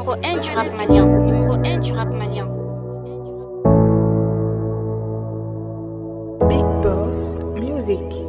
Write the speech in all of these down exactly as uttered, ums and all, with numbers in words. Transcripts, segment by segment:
Numéro un du rap malien. Numéro un du rap malien. Big Boss Music.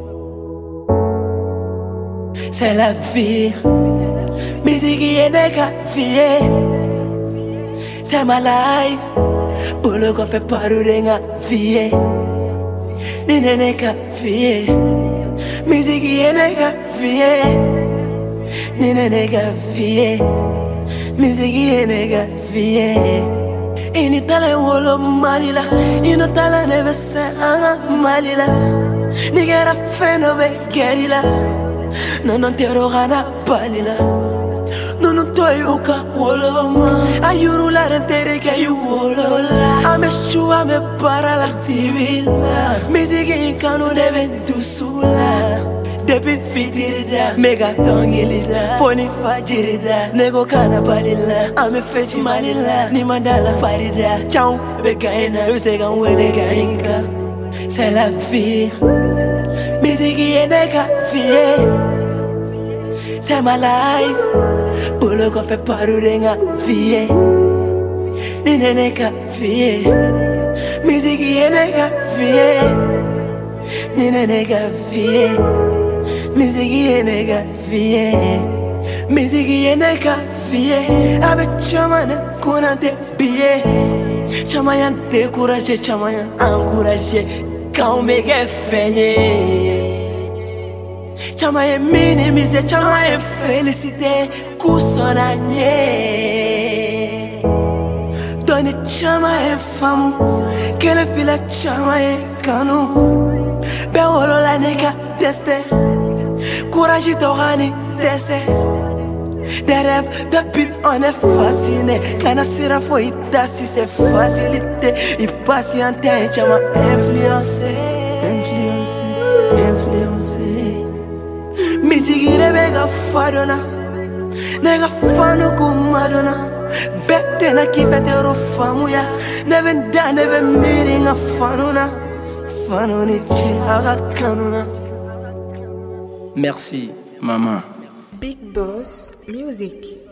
C'est la vie. Musique est nega vie. C'est ma life. Pour le qu'on fait parler nga vie. Ni nega vie. Musique est nega vie. Ni nega vie. Musique est nega vie. Ini tala wolo malila. Ino tala neve se anga malila. Nigera feno be gerila. Nono tero gana palila. Nono toyuka woloma. Ayuru la rentere que ayu wolola. Ame shua me para la tibila. Mizigi kanu debe dusula. Depi fitirida, mega tongilida. Foni fajirida, nego kana palila. Ame fechi malila, ni mandala farida. Ciao, begaina, usega wele gainka. C'est la vie. Mizigi est nega vie. C'est ma life. Pour le qu'on fait parler nga vie. Ni nega vie. Mizigi est nega vie. Ni nega vie. Mizigi est nega vie. Mizigi est nega vie. Abe chamane kuna te biye. Chamayan te courage, chamayan encouragé. Quand me get feigné. Chamaye minimise, chamaye félicité. Kousonanye. Donne chamaye femme. Kele fila chamaye kanou. Beolo la nega teste. Courage t'orani teste. Des rêves depuis on est fasciné. Quand on s'y raffoie si c'est facilité. Il patiente et chama influencé. Influencé, influencé. Musique rebega fadona. Nega fanu kumadona. Bekte na kifete ro famuya. Never da never meeting a fanuna. Fanuni chihaga kanuna. Merci, maman. Big Boss Music.